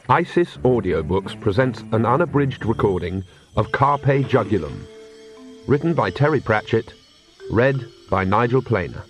ISIS Audiobooks presents an unabridged recording of Carpe Jugulum, written by Terry Pratchett, read by Nigel Planer.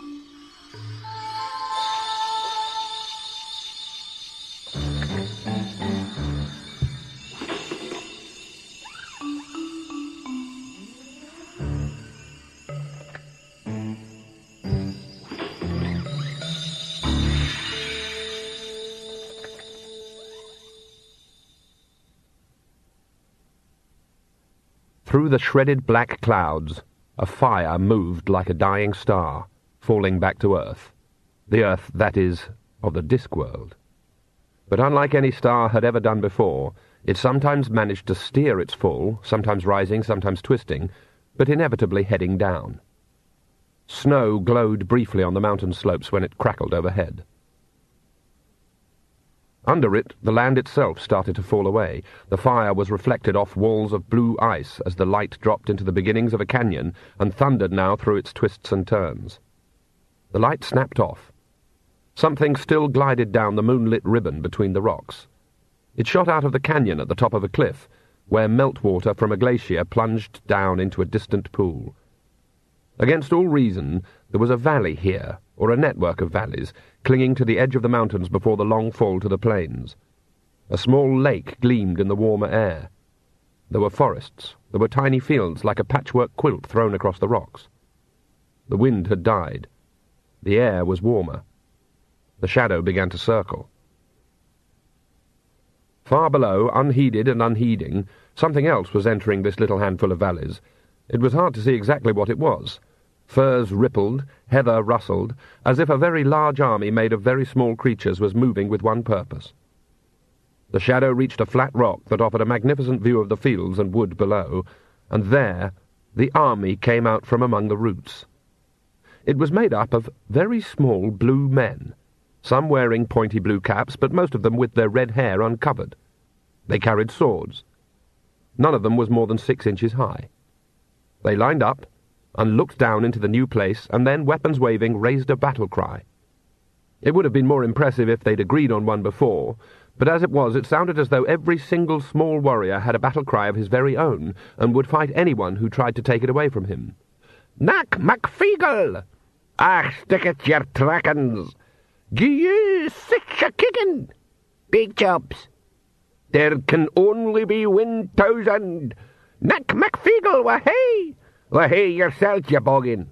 Through the shredded black clouds, a fire moved like a dying star, falling back to Earth. The Earth, that is, of the Discworld. But unlike any star had ever done before, it sometimes managed to steer its fall, sometimes rising, sometimes twisting, but inevitably heading down. Snow glowed briefly on the mountain slopes when it crackled overhead. Under it, the land itself started to fall away. The fire was reflected off walls of blue ice as the light dropped into the beginnings of a canyon and thundered now through its twists and turns. The light snapped off. Something still glided down the moonlit ribbon between the rocks. It shot out of the canyon at the top of a cliff, where meltwater from a glacier plunged down into a distant pool. Against all reason, there was a valley here, or a network of valleys, clinging to the edge of the mountains before the long fall to the plains. A small lake gleamed in the warmer air. There were forests. There were tiny fields like a patchwork quilt thrown across the rocks. The wind had died. The air was warmer. The shadow began to circle. Far below, unheeded and unheeding, something else was entering this little handful of valleys. It was hard to see exactly what it was. Firs rippled, heather rustled, as if a very large army made of very small creatures was moving with one purpose. The shadow reached a flat rock that offered a magnificent view of the fields and wood below, and there the army came out from among the roots. It was made up of very small blue men, some wearing pointy blue caps, but most of them with their red hair uncovered. They carried swords. None of them was more than 6 inches high. They lined up and looked down into the new place, and then, weapons waving, raised a battle cry. It would have been more impressive if they'd agreed on one before, but as it was, it sounded as though every single small warrior had a battle cry of his very own, and would fight anyone who tried to take it away from him. "Nack MacFeagle! Ach, stick it your trackens! Gie you sich a kickin'! Big jobs! There can only be 1,000! Nack MacFeagle, wahey! Wahey yourself, you boggin!"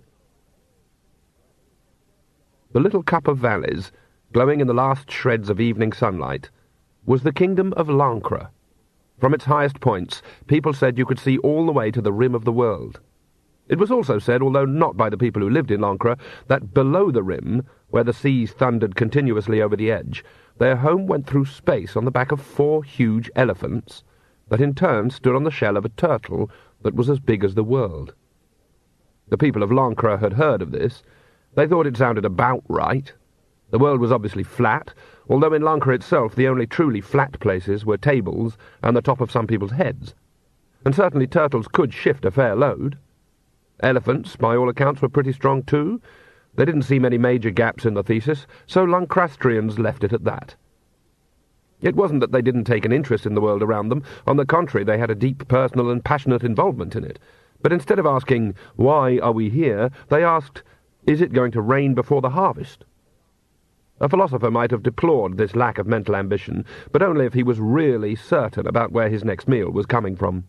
The little cup of valleys, glowing in the last shreds of evening sunlight, was the kingdom of Lancre. From its highest points, people said you could see all the way to the rim of the world. It was also said, although not by the people who lived in Lancre, that below the rim, where the seas thundered continuously over the edge, their home went through space on the back of 4 huge elephants, that in turn stood on the shell of a turtle that was as big as the world. The people of Lancre had heard of this. They thought it sounded about right. The world was obviously flat, although in Lancre itself the only truly flat places were tables and the top of some people's heads. And certainly turtles could shift a fair load. Elephants, by all accounts, were pretty strong too. They didn't see many major gaps in the thesis, so Lancastrians left it at that. It wasn't that they didn't take an interest in the world around them. On the contrary, they had a deep personal and passionate involvement in it. But instead of asking, "Why are we here?" they asked, "Is it going to rain before the harvest?" A philosopher might have deplored this lack of mental ambition, but only if he was really certain about where his next meal was coming from.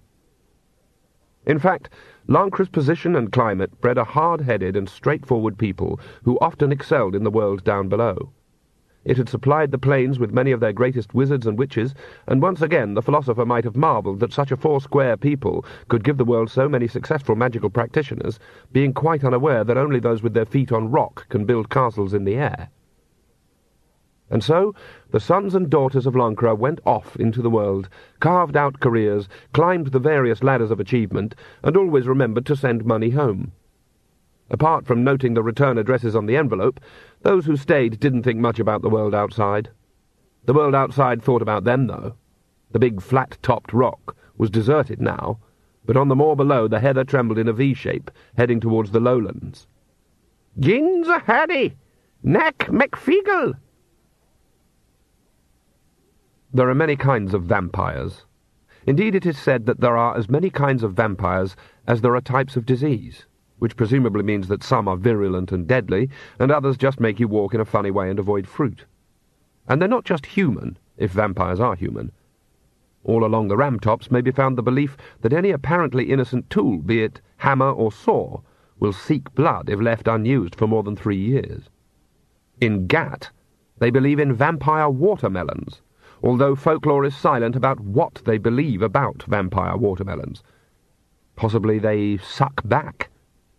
In fact, Lancre's position and climate bred a hard-headed and straightforward people who often excelled in the world down below. It had supplied the plains with many of their greatest wizards and witches, and once again the philosopher might have marvelled that such a 4-square people could give the world so many successful magical practitioners, being quite unaware that only those with their feet on rock can build castles in the air. And so the sons and daughters of Lancre went off into the world, carved out careers, climbed the various ladders of achievement, and always remembered to send money home. Apart from noting the return addresses on the envelope, those who stayed didn't think much about the world outside. The world outside thought about them, though. The big flat-topped rock was deserted now, but on the moor below the heather trembled in a V-shape, heading towards the lowlands. "Gin's a Harry! Nack MacFeagle!" There are many kinds of vampires. Indeed, it is said that there are as many kinds of vampires as there are types of disease, which presumably means that some are virulent and deadly, and others just make you walk in a funny way and avoid fruit. And they're not just human, if vampires are human. All along the ram-tops may be found the belief that any apparently innocent tool, be it hammer or saw, will seek blood if left unused for more than 3 years. In Gat, they believe in vampire watermelons, although folklore is silent about what they believe about vampire watermelons. Possibly they suck back.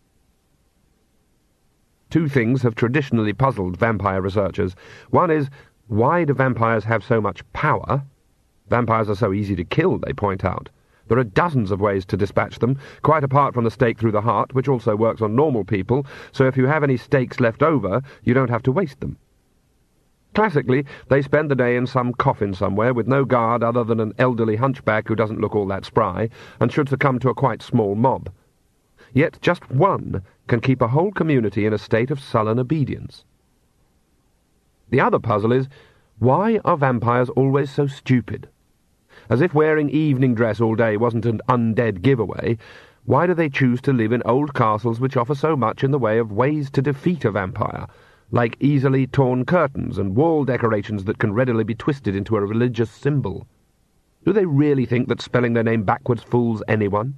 2 things have traditionally puzzled vampire researchers. One is, why do vampires have so much power? Vampires are so easy to kill, they point out. There are dozens of ways to dispatch them, quite apart from the stake through the heart, which also works on normal people, so if you have any stakes left over, you don't have to waste them. Classically, they spend the day in some coffin somewhere with no guard other than an elderly hunchback who doesn't look all that spry, and should succumb to a quite small mob. Yet just one can keep a whole community in a state of sullen obedience. The other puzzle is, why are vampires always so stupid? As if wearing evening dress all day wasn't an undead giveaway, why do they choose to live in old castles which offer so much in the way of ways to defeat a vampire, like easily torn curtains and wall decorations that can readily be twisted into a religious symbol? Do they really think that spelling their name backwards fools anyone?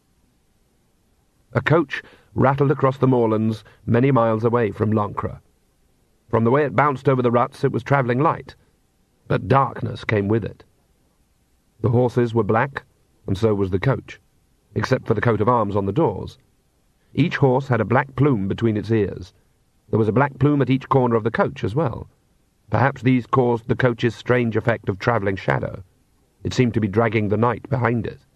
A coach rattled across the moorlands many miles away from Lancre. From the way it bounced over the ruts, it was travelling light, but darkness came with it. The horses were black, and so was the coach, except for the coat of arms on the doors. Each horse had a black plume between its ears. There was a black plume at each corner of the coach as well. Perhaps these caused the coach's strange effect of travelling shadow. It seemed to be dragging the night behind it.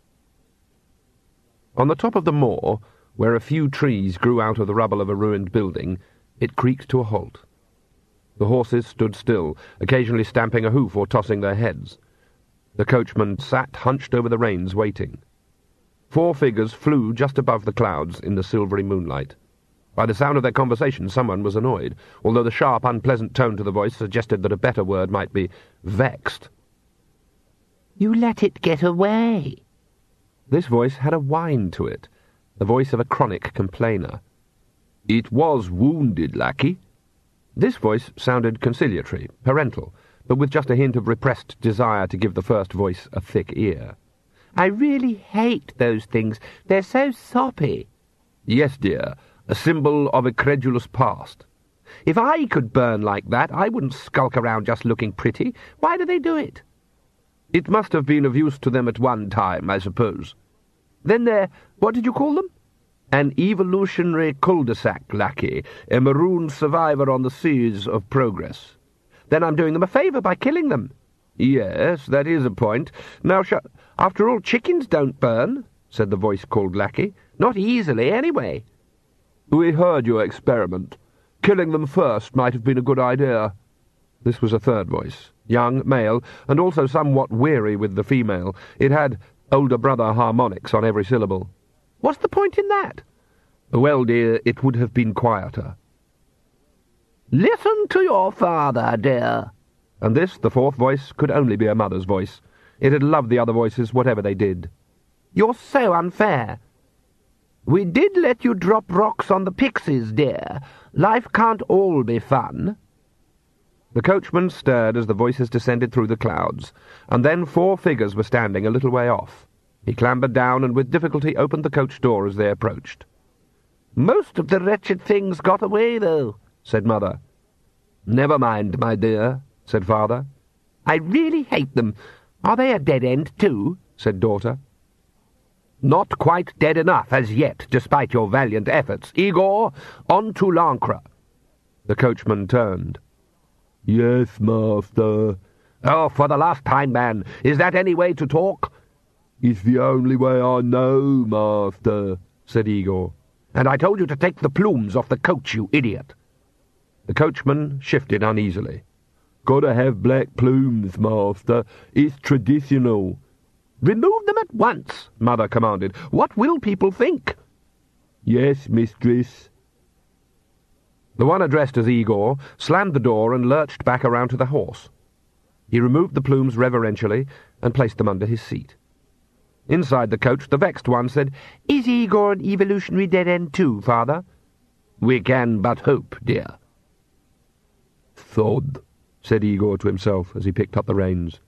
On the top of the moor, where a few trees grew out of the rubble of a ruined building, it creaked to a halt. The horses stood still, occasionally stamping a hoof or tossing their heads. The coachman sat hunched over the reins, waiting. 4 figures flew just above the clouds in the silvery moonlight. By the sound of their conversation, someone was annoyed, although the sharp, unpleasant tone to the voice suggested that a better word might be vexed. "You let it get away." This voice had a whine to it, the voice of a chronic complainer. "It was wounded, lackey." This voice sounded conciliatory, parental, but with just a hint of repressed desire to give the first voice a thick ear. "I really hate those things. They're so soppy." "Yes, dear, a symbol of a credulous past." "If I could burn like that, I wouldn't skulk around just looking pretty. Why do they do it?" "It must have been of use to them at one time, I suppose." "Then they're, what did you call them?" "An evolutionary cul-de-sac, lackey, a marooned survivor on the seas of progress." "Then I'm doing them a favour by killing them." "Yes, that is a point. Now, after all, chickens don't burn," said the voice called lackey. "Not easily, anyway." "We heard your experiment. Killing them first might have been a good idea." This was a third voice, young, male, and also somewhat weary with the female. It had older brother harmonics on every syllable. "What's the point in that?" "Well, dear, it would have been quieter." "Listen to your father, dear." And this, the fourth voice, could only be a mother's voice. It had loved the other voices, whatever they did. "You're so unfair." "We did let you drop rocks on the pixies, dear. Life can't all be fun." The coachman stirred as the voices descended through the clouds, and then 4 figures were standing a little way off. He clambered down and with difficulty opened the coach door as they approached. "Most of the wretched things got away, though," said Mother. "Never mind, my dear," said Father. "I really hate them. Are they a dead end, too?" said Daughter. "Not quite dead enough as yet, despite your valiant efforts. Igor, on to Lancre." The coachman turned. "Yes, master." "Oh, for the last time, man, is that any way to talk?" "It's the only way I know, master," said Igor. "And I told you to take the plumes off the coach, you idiot." The coachman shifted uneasily. "Gotta have black plumes, master. It's traditional." "Remove them at once," Mother commanded. "What will people think?" "Yes, mistress." The one addressed as Igor slammed the door and lurched back around to the horse. He removed the plumes reverentially and placed them under his seat. Inside the coach, the vexed one said, "Is Igor an evolutionary dead-end too, Father?" "We can but hope, dear." "Thud," said Igor to himself as he picked up the reins.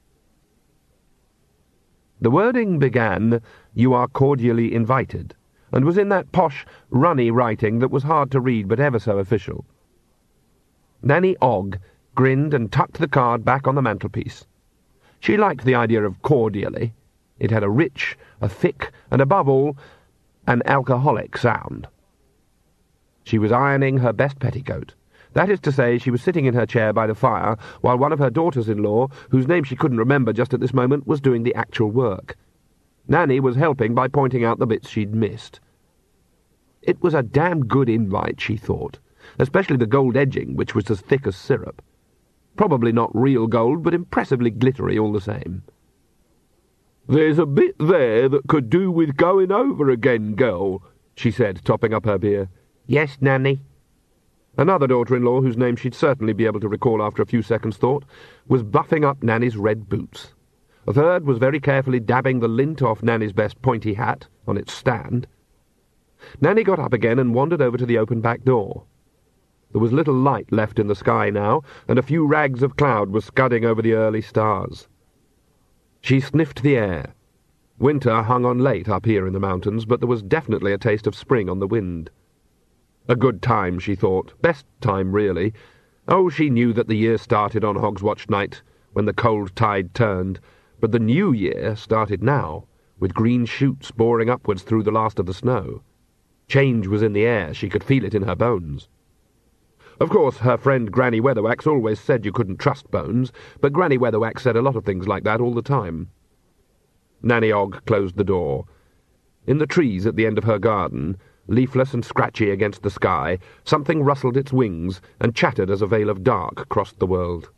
The wording began, "You are cordially invited," and was in that posh, runny writing that was hard to read but ever so official. Nanny Ogg grinned and tucked the card back on the mantelpiece. She liked the idea of cordially. It had a rich, a thick, and above all, an alcoholic sound. She was ironing her best petticoat. That is to say, she was sitting in her chair by the fire, while one of her daughters-in-law, whose name she couldn't remember just at this moment, was doing the actual work. Nanny was helping by pointing out the bits she'd missed. It was a damn good invite, she thought, especially the gold edging, which was as thick as syrup. Probably not real gold, but impressively glittery all the same. "There's a bit there that could do with going over again, girl," she said, topping up her beer. "Yes, Nanny." Another daughter-in-law, whose name she'd certainly be able to recall after a few seconds' thought, was buffing up Nanny's red boots. A third was very carefully dabbing the lint off Nanny's best pointy hat on its stand. Nanny got up again and wandered over to the open back door. There was little light left in the sky now, and a few rags of cloud were scudding over the early stars. She sniffed the air. Winter hung on late up here in the mountains, but there was definitely a taste of spring on the wind. A good time, she thought. Best time, really. Oh, she knew that the year started on Hogswatch night, when the cold tide turned, but the new year started now, with green shoots boring upwards through the last of the snow. Change was in the air. She could feel it in her bones. Of course, her friend Granny Weatherwax always said you couldn't trust bones, but Granny Weatherwax said a lot of things like that all the time. Nanny Ogg closed the door. In the trees at the end of her garden, leafless and scratchy against the sky, something rustled its wings and chattered as a veil of dark crossed the world.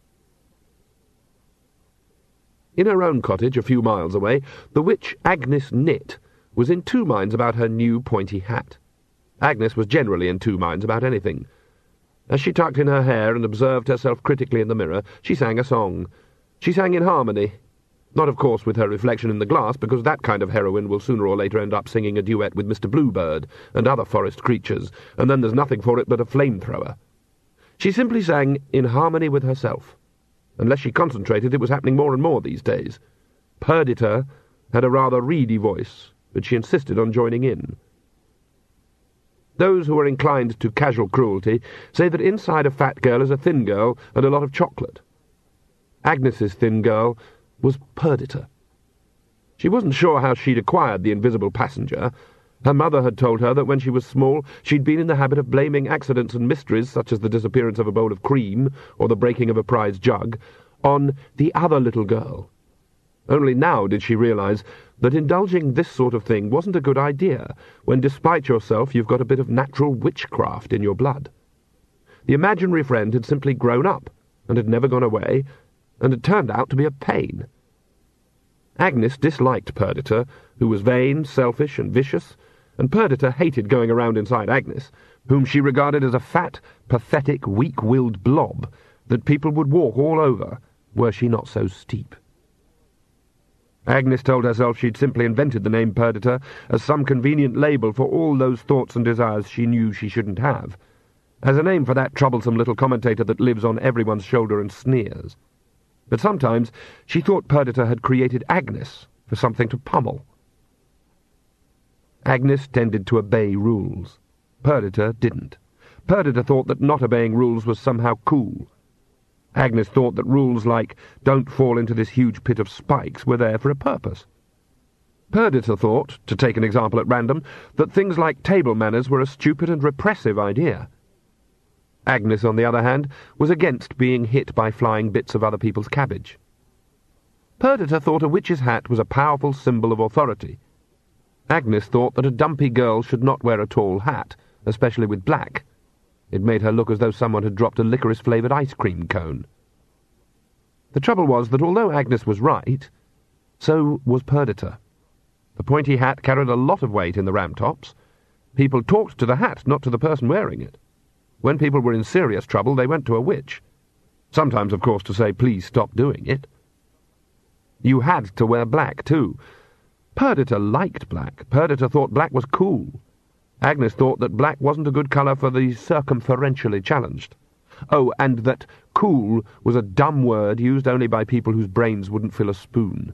In her own cottage, a few miles away, the witch Agnes Knit was in two minds about her new pointy hat. Agnes was generally in two minds about anything. As she tucked in her hair and observed herself critically in the mirror, she sang a song. She sang in harmony. Not, of course, with her reflection in the glass, because that kind of heroine will sooner or later end up singing a duet with Mr. Bluebird and other forest creatures, and then there's nothing for it but a flamethrower. She simply sang in harmony with herself. Unless she concentrated, it was happening more and more these days. Perdita had a rather reedy voice, but she insisted on joining in. Those who are inclined to casual cruelty say that inside a fat girl is a thin girl and a lot of chocolate. Agnes's thin girl was Perdita. She wasn't sure how she'd acquired the invisible passenger. Her mother had told her that when she was small she'd been in the habit of blaming accidents and mysteries, such as the disappearance of a bowl of cream or the breaking of a prize jug, on the other little girl. Only now did she realize that indulging this sort of thing wasn't a good idea, when despite yourself you've got a bit of natural witchcraft in your blood. The imaginary friend had simply grown up, and had never gone away, and had turned out to be a pain. Agnes disliked Perdita, who was vain, selfish, and vicious, and Perdita hated going around inside Agnes, whom she regarded as a fat, pathetic, weak-willed blob that people would walk all over, were she not so steep. Agnes told herself she'd simply invented the name Perdita as some convenient label for all those thoughts and desires she knew she shouldn't have, as a name for that troublesome little commentator that lives on everyone's shoulder and sneers. But sometimes she thought Perdita had created Agnes for something to pummel. Agnes tended to obey rules. Perdita didn't. Perdita thought that not obeying rules was somehow cool. Agnes thought that rules like "don't fall into this huge pit of spikes" were there for a purpose. Perdita thought, to take an example at random, that things like table manners were a stupid and repressive idea. Agnes, on the other hand, was against being hit by flying bits of other people's cabbage. Perdita thought a witch's hat was a powerful symbol of authority. Agnes thought that a dumpy girl should not wear a tall hat, especially with black. It made her look as though someone had dropped a licorice-flavoured ice cream cone. The trouble was that although Agnes was right, so was Perdita. The pointy hat carried a lot of weight in the Ramtops. People talked to the hat, not to the person wearing it. When people were in serious trouble, they went to a witch. Sometimes, of course, to say, please stop doing it. You had to wear black, too. Perdita liked black. Perdita thought black was cool. Agnes thought that black wasn't a good colour for the circumferentially challenged. Oh, and that cool was a dumb word used only by people whose brains wouldn't fill a spoon.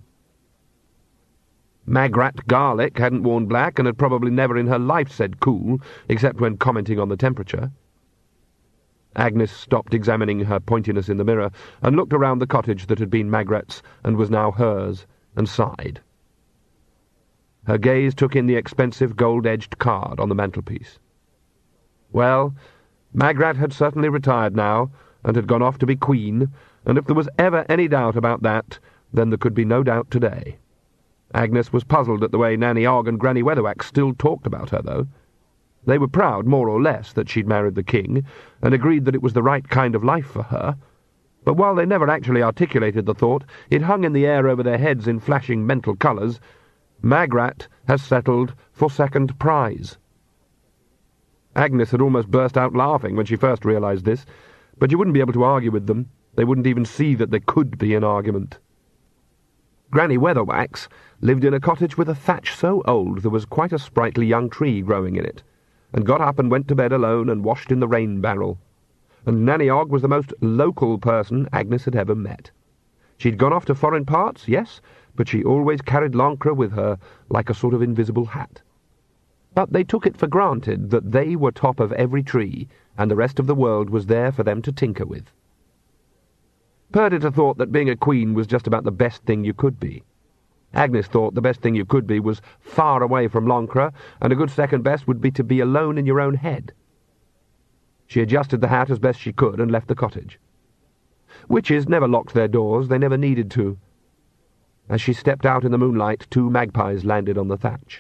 Magrat Garlic hadn't worn black and had probably never in her life said cool, except when commenting on the temperature. Agnes stopped examining her pointiness in the mirror and looked around the cottage that had been Magrat's and was now hers, and sighed. Her gaze took in the expensive gold-edged card on the mantelpiece. Well, Magrat had certainly retired now, and had gone off to be queen, and if there was ever any doubt about that, then there could be no doubt today. Agnes was puzzled at the way Nanny Ogg and Granny Weatherwax still talked about her, though. They were proud, more or less, that she'd married the king, and agreed that it was the right kind of life for her. But while they never actually articulated the thought, it hung in the air over their heads in flashing mental colours. Magrat has settled for second prize. Agnes had almost burst out laughing when she first realised this, but you wouldn't be able to argue with them. They wouldn't even see that there could be an argument. Granny Weatherwax lived in a cottage with a thatch so old there was quite a sprightly young tree growing in it, and got up and went to bed alone and washed in the rain barrel. And Nanny Ogg was the most local person Agnes had ever met. She'd gone off to foreign parts, yes, but she always carried Lancre with her like a sort of invisible hat. But they took it for granted that they were top of every tree, and the rest of the world was there for them to tinker with. Perdita thought that being a queen was just about the best thing you could be. Agnes thought the best thing you could be was far away from Lancre, and a good second best would be to be alone in your own head. She adjusted the hat as best she could and left the cottage. Witches never locked their doors, they never needed to. As she stepped out in the moonlight, 2 magpies landed on the thatch.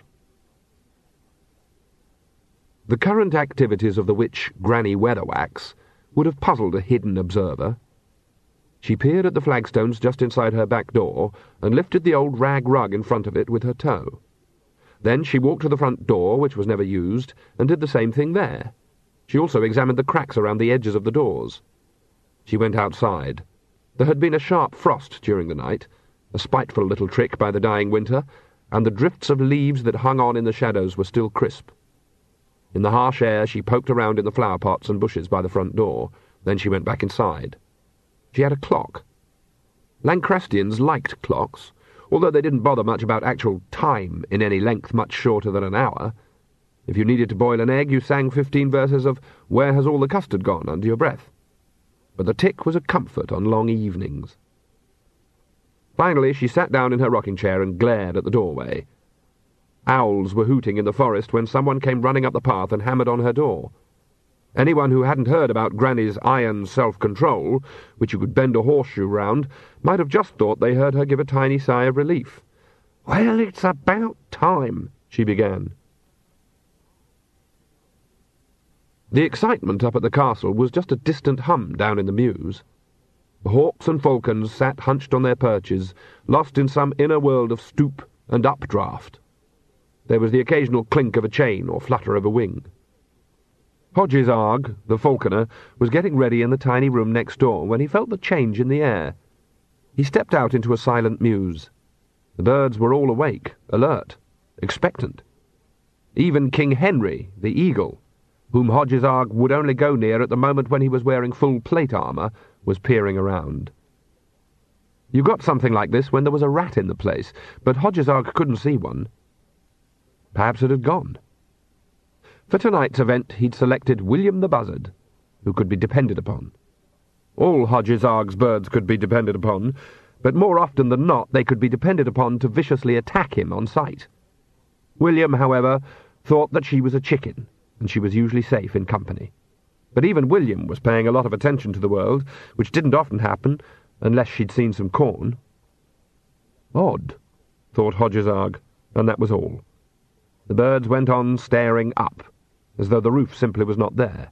The current activities of the witch Granny Weatherwax would have puzzled a hidden observer. She peered at the flagstones just inside her back door and lifted the old rag rug in front of it with her toe. Then she walked to the front door, which was never used, and did the same thing there. She also examined the cracks around the edges of the doors. She went outside. There had been a sharp frost during the night, a spiteful little trick by the dying winter, and the drifts of leaves that hung on in the shadows were still crisp. In the harsh air she poked around in the flower pots and bushes by the front door. Then she went back inside. She had a clock. Lancrestians liked clocks, although they didn't bother much about actual time in any length much shorter than an hour. If you needed to boil an egg, you sang 15 verses of "Where Has All the Custard Gone" under your breath. But the tick was a comfort on long evenings. Finally, she sat down in her rocking chair and glared at the doorway. Owls were hooting in the forest when someone came running up the path and hammered on her door. Anyone who hadn't heard about Granny's iron self-control, which you could bend a horseshoe round, might have just thought they heard her give a tiny sigh of relief. "Well, it's about time," she began. The excitement up at the castle was just a distant hum down in the mews. The hawks and falcons sat hunched on their perches, lost in some inner world of stoop and updraft. There was the occasional clink of a chain or flutter of a wing. Hodges Arg, the falconer, was getting ready in the tiny room next door when he felt the change in the air. He stepped out into a silent mews. The birds were all awake, alert, expectant. Even King Henry, the eagle, whom Hodges Arg would only go near at the moment when he was wearing full plate armour, was peering around. You got something like this when there was a rat in the place, but Hodges Arg couldn't see one. Perhaps it had gone. For tonight's event he'd selected William the Buzzard, who could be depended upon. All Hodges Arg's birds could be depended upon, but more often than not they could be depended upon to viciously attack him on sight. William, however, thought that she was a chicken, and she was usually safe in company. But even William was paying a lot of attention to the world, which didn't often happen, unless she'd seen some corn. Odd, thought Hodges Arg, and that was all. The birds went on staring up, as though the roof simply was not there.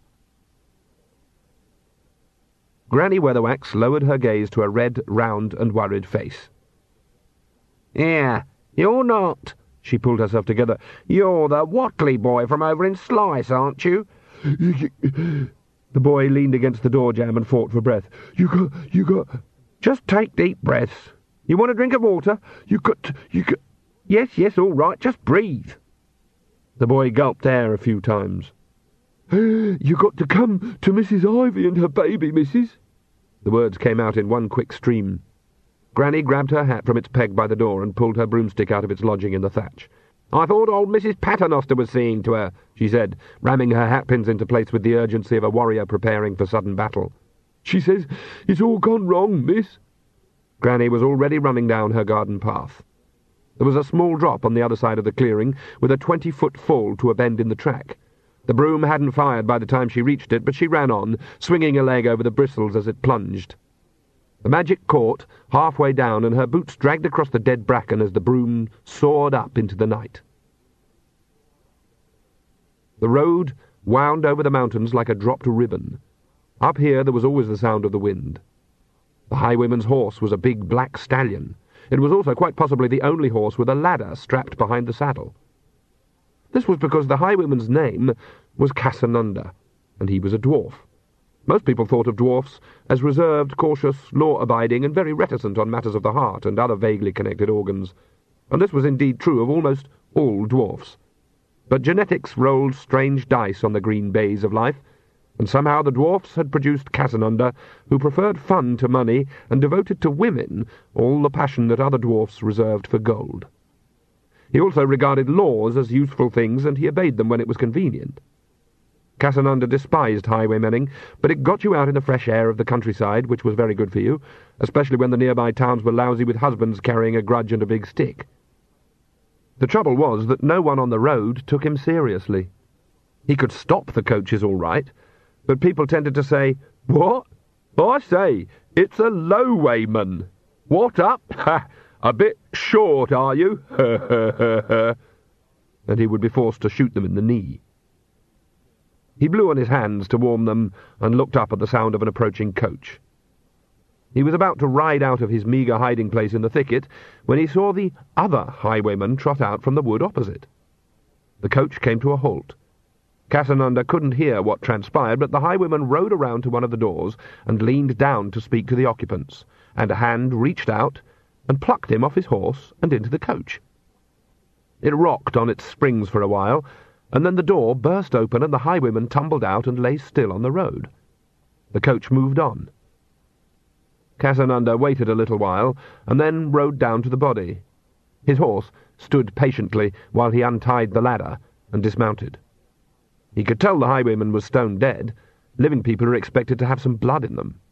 Granny Weatherwax lowered her gaze to a red, round, and worried face. "Yeah, you're not," she pulled herself together. "You're the Watley boy from over in Slice, aren't you?" The boy leaned against the door jamb and fought for breath. You got... Just take deep breaths. You want a drink of water? You got... Yes, all right, just breathe. The boy gulped air a few times. You got to come to Mrs. Ivy and her baby, missus. The words came out in one quick stream. Granny grabbed her hat from its peg by the door and pulled her broomstick out of its lodging in the thatch. I thought old Mrs. Paternoster was seeing to her, she said, ramming her hatpins into place with the urgency of a warrior preparing for sudden battle. She says it's all gone wrong, miss. Granny was already running down her garden path. There was a small drop on the other side of the clearing, with a 20-foot fall to a bend in the track. The broom hadn't fired by the time she reached it, but she ran on, swinging a leg over the bristles as it plunged. The magic caught, halfway down, and her boots dragged across the dead bracken as the broom soared up into the night. The road wound over the mountains like a dropped ribbon. Up here there was always the sound of the wind. The highwayman's horse was a big black stallion. It was also quite possibly the only horse with a ladder strapped behind the saddle. This was because the highwayman's name was Casanunda, and he was a dwarf. Most people thought of dwarfs as reserved, cautious, law-abiding, and very reticent on matters of the heart and other vaguely connected organs, and this was indeed true of almost all dwarfs. But genetics rolled strange dice on the green bays of life, and somehow the dwarfs had produced Casanunda, who preferred fun to money and devoted to women all the passion that other dwarfs reserved for gold. He also regarded laws as useful things, and he obeyed them when it was convenient. Casanunda despised highwaymenning, but it got you out in the fresh air of the countryside, which was very good for you, especially when the nearby towns were lousy with husbands carrying a grudge and a big stick. The trouble was that no one on the road took him seriously. He could stop the coaches all right, but people tended to say, "What? I say, it's a lowwayman. What up? Ha! A bit short, are you?" And he would be forced to shoot them in the knee. He blew on his hands to warm them and looked up at the sound of an approaching coach. He was about to ride out of his meagre hiding place in the thicket when he saw the other highwayman trot out from the wood opposite. The coach came to a halt. Casanunda couldn't hear what transpired, but the highwayman rode around to one of the doors and leaned down to speak to the occupants, and a hand reached out and plucked him off his horse and into the coach. It rocked on its springs for a while, and then the door burst open and the highwayman tumbled out and lay still on the road. The coach moved on. Casanunda waited a little while, and then rode down to the body. His horse stood patiently while he untied the ladder and dismounted. He could tell the highwayman was stone dead. Living people are expected to have some blood in them.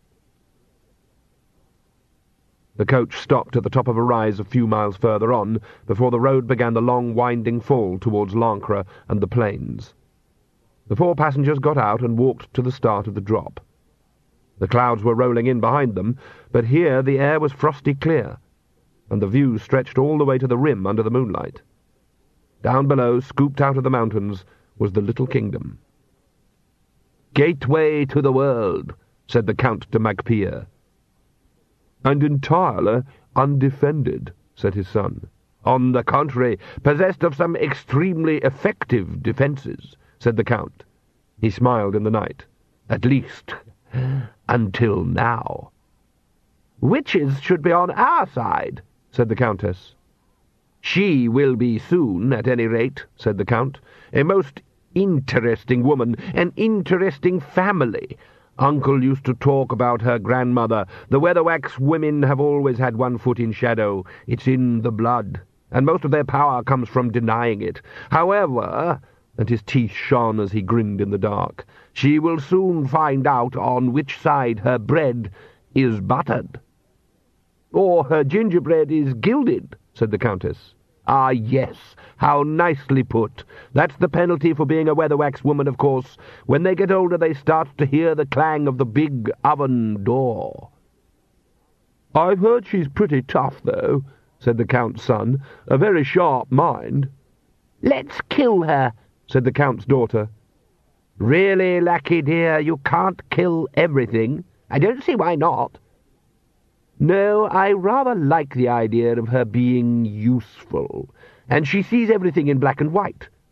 The coach stopped at the top of a rise a few miles further on, before the road began the long winding fall towards Lancre and the plains. The four passengers got out and walked to the start of the drop. The clouds were rolling in behind them, but here the air was frosty clear, and the view stretched all the way to the rim under the moonlight. Down below, scooped out of the mountains, was the little kingdom. "Gateway to the world," said the Count de Magpierre. "And entirely undefended," said his son. "On the contrary, possessed of some extremely effective defences," said the Count. He smiled in the night. "At least, until now." "Witches should be on our side," said the Countess. "She will be soon, at any rate," said the Count. "A most interesting woman, an interesting family. Uncle used to talk about her grandmother. The Weatherwax women have always had one foot in shadow. It's in the blood, and most of their power comes from denying it. However," and his teeth shone as he grinned in the dark, "she will soon find out on which side her bread is buttered." "Or her gingerbread is gilded," said the Countess. "Ah, yes, how nicely put. That's the penalty for being a Weatherwax woman, of course. When they get older, they start to hear the clang of the big oven door." "I've heard she's pretty tough, though," said the Count's son. "A very sharp mind." "Let's kill her," said the Count's daughter. "Really, Lackey dear, you can't kill everything. I don't see why not." "No, I rather like the idea of her being useful, and she sees everything in black and white.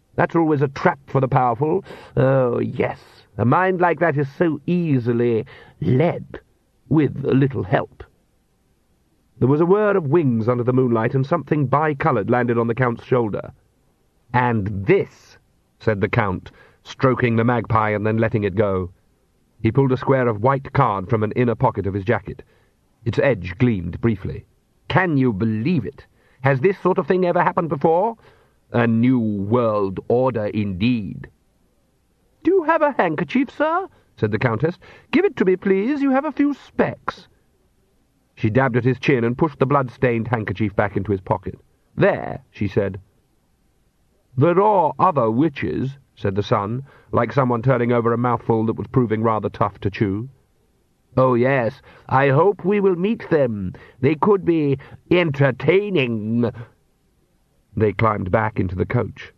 That's always a trap for the powerful. Oh, yes, a mind like that is so easily led, with a little help. There was a whir of wings under the moonlight, and something bi-coloured landed on the Count's shoulder. "And this," said the Count, stroking the magpie and then letting it go. He pulled a square of white card from an inner pocket of his jacket. Its edge gleamed briefly. "Can you believe it? Has this sort of thing ever happened before? A new world order indeed." "Do you have a handkerchief, sir?" said the Countess. "Give it to me, please. You have a few specks." She dabbed at his chin and pushed the blood-stained handkerchief back into his pocket. "There," she said. "There are other witches," said the son, like someone turning over a mouthful that was proving rather tough to chew. "Oh, yes, I hope we will meet them. They could be entertaining." They climbed back into the coach.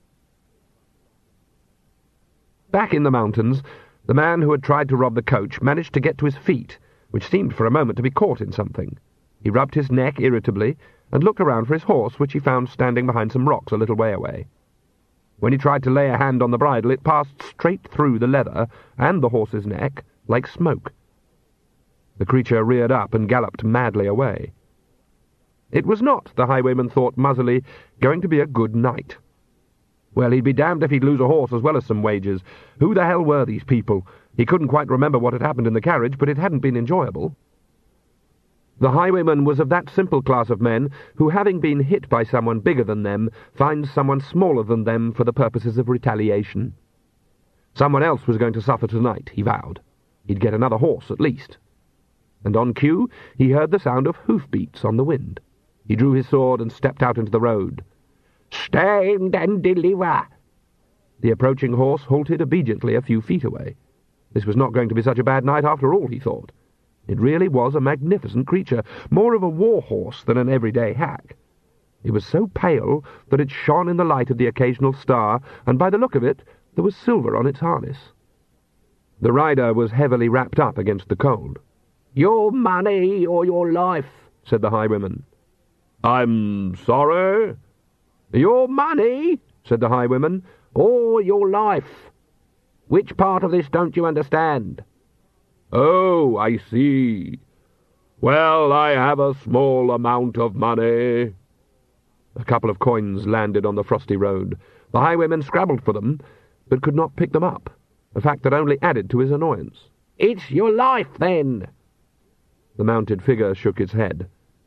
Back in the mountains, the man who had tried to rob the coach managed to get to his feet, which seemed for a moment to be caught in something. He rubbed his neck irritably and looked around for his horse, which he found standing behind some rocks a little way away. When he tried to lay a hand on the bridle, it passed straight through the leather and the horse's neck like smoke. The creature reared up and galloped madly away. It was not, the highwayman thought muzzily, going to be a good night. Well, he'd be damned if he'd lose a horse as well as some wages. Who the hell were these people? He couldn't quite remember what had happened in the carriage, but it hadn't been enjoyable. The highwayman was of that simple class of men who, having been hit by someone bigger than them, finds someone smaller than them for the purposes of retaliation. Someone else was going to suffer tonight, he vowed. He'd get another horse, at least. And on cue, he heard the sound of hoofbeats on the wind. He drew his sword and stepped out into the road. "Stand and deliver!" The approaching horse halted obediently a few feet away. This was not going to be such a bad night after all, he thought. It really was a magnificent creature, more of a war horse than an everyday hack. It was so pale that it shone in the light of the occasional star, and by the look of it, there was silver on its harness. The rider was heavily wrapped up against the cold. "Your money or your life," said the highwayman. "I'm sorry?" "Your money," said the highwayman, "or your life. Which part of this don't you understand?" "Oh, I see. Well, I have a small amount of money." A couple of coins landed on the frosty road. The highwayman scrabbled for them, but could not pick them up, a fact that only added to his annoyance. "It's your life, then." The mounted figure shook its head.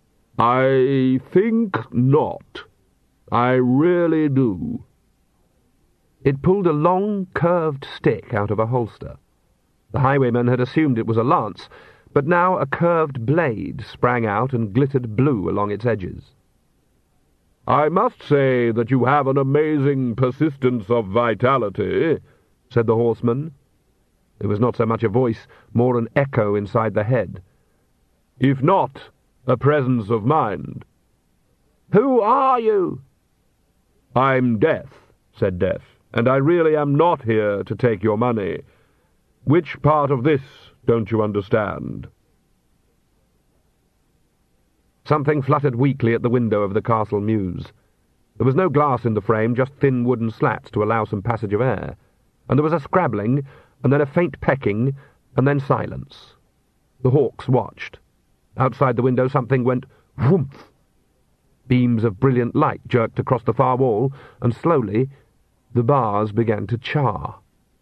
"I think not. I really do." It pulled a long, curved stick out of a holster. The highwayman had assumed it was a lance, but now a curved blade sprang out and glittered blue along its edges. "I must say that you have an amazing persistence of vitality," said the horseman. It was not so much a voice, more an echo inside the head. "If not, a presence of mind." "Who are you?" "I'm Death," said Death, "and I really am not here to take your money. Which part of this don't you understand?" Something fluttered weakly at the window of the castle mews. There was no glass in the frame, just thin wooden slats to allow some passage of air, and there was a scrabbling, and then a faint pecking, and then silence. The hawks watched. Outside the window something went whoomph. Beams of brilliant light jerked across the far wall, and slowly the bars began to char.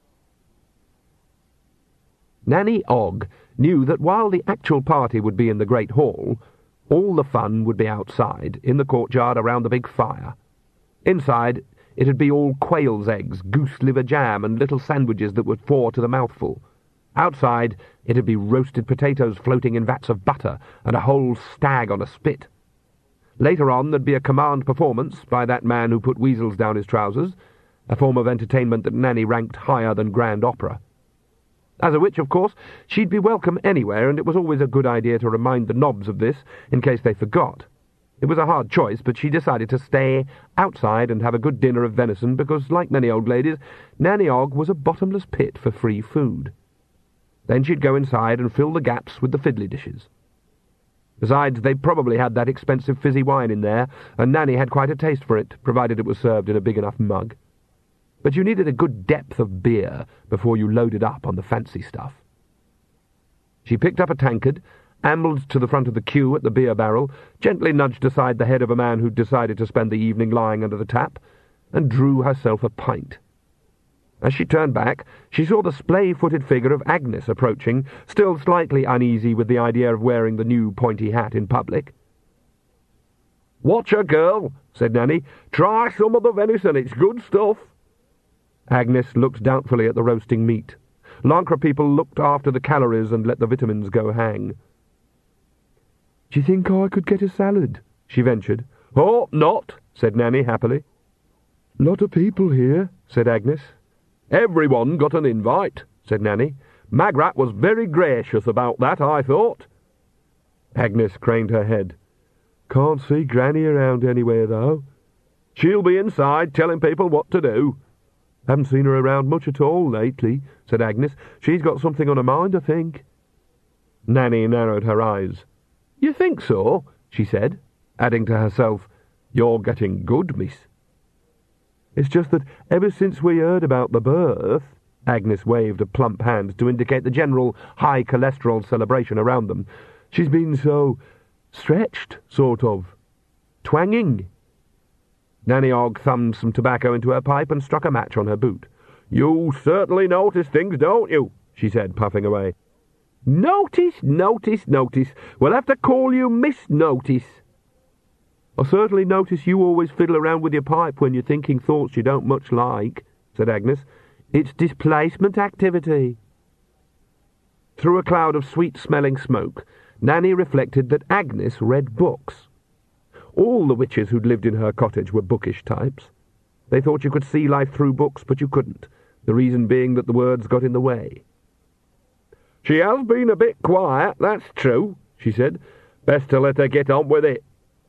Nanny Ogg knew that while the actual party would be in the great hall, all the fun would be outside, in the courtyard around the big fire. Inside, it'd be all quail's eggs, goose-liver jam, and little sandwiches that would thaw to the mouthful. Outside, it'd be roasted potatoes floating in vats of butter, and a whole stag on a spit. Later on, there'd be a command performance by that man who put weasels down his trousers, a form of entertainment that Nanny ranked higher than grand opera. As a witch, of course, she'd be welcome anywhere, and it was always a good idea to remind the nobs of this, in case they forgot. It was a hard choice, but she decided to stay outside and have a good dinner of venison, because, like many old ladies, Nanny Ogg was a bottomless pit for free food. Then she'd go inside and fill the gaps with the fiddly dishes. Besides, they probably had that expensive fizzy wine in there, and Nanny had quite a taste for it, provided it was served in a big enough mug. but you needed a good depth of beer before you loaded up on the fancy stuff. She picked up a tankard, ambled to the front of the queue at the beer barrel, gently nudged aside the head of a man who'd decided to spend the evening lying under the tap, and drew herself a pint. As she turned back, she saw the splay-footed figure of Agnes approaching, still slightly uneasy with the idea of wearing the new pointy hat in public. "Watch her, girl," said Nanny. "Try some of the venison, it's good stuff." Agnes looked doubtfully at the roasting meat. Lancre people looked after the calories and let the vitamins go hang. "Do you think I could get a salad?" she ventured. "Oh, not," said Nanny happily. "Lot of people here," said Agnes. "Everyone got an invite," said Nanny. "Magrat was very gracious about that, I thought." Agnes craned her head. "Can't see Granny around anywhere, though." "She'll be inside telling people what to do." "Haven't seen her around much at all lately," said Agnes. "She's got something on her mind, I think." Nanny narrowed her eyes. "You think so?" she said, adding to herself, "You're getting good, miss." "It's just that ever since we heard about the birth," Agnes waved a plump hand to indicate the general high cholesterol celebration around them, "she's been so stretched, sort of. Twanging." Nanny Ogg thumbed some tobacco into her pipe and struck a match on her boot. "You certainly notice things, don't you?" she said, puffing away. "Notice, notice, notice. We'll have to call you Miss Notice." "I certainly notice you always fiddle around with your pipe when you're thinking thoughts you don't much like," said Agnes. "It's displacement activity." Through a cloud of sweet-smelling smoke, Nanny reflected that Agnes read books. All the witches who'd lived in her cottage were bookish types. They thought you could see life through books, but you couldn't, the reason being that the words got in the way. "She has been a bit quiet, that's true," she said. "Best to let her get on with it."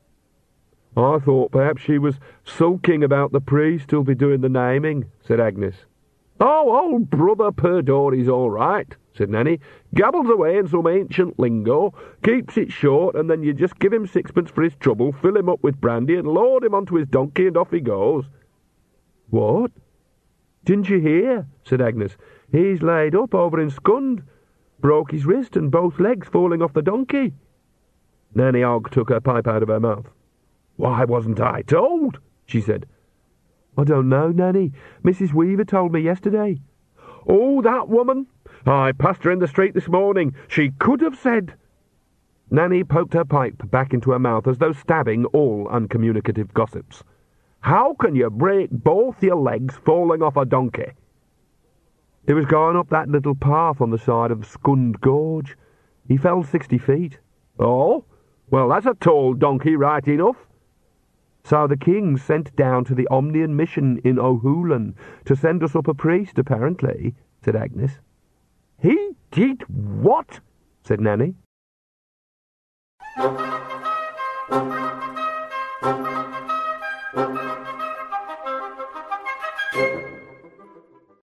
"I thought perhaps she was sulking about the priest who'll be doing the naming," said Agnes. "Oh, old Brother Perdori's all right," said Nanny. "Gabbles away in some ancient lingo, keeps it short, and then you just give him sixpence for his trouble, fill him up with brandy, and load him onto his donkey, and off he goes." "What? Didn't you hear?" said Agnes. "He's laid up over in Scund. Broke his wrist and both legs falling off the donkey." Nanny Ogg took her pipe out of her mouth. "Why wasn't I told?" she said. "I don't know, Nanny. Mrs. Weaver told me yesterday." "Oh, that woman! I passed her in the street this morning. She could have said—" Nanny poked her pipe back into her mouth as though stabbing all uncommunicative gossips. "How can you break both your legs falling off a donkey?" "He was going up that little path on the side of Scund Gorge. He fell 60 feet. "Oh? Well, that's a tall donkey right enough." "So the king sent down to the Omnian mission in O'Hulan to send us up a priest, apparently," said Agnes. "He did what?" said Nanny.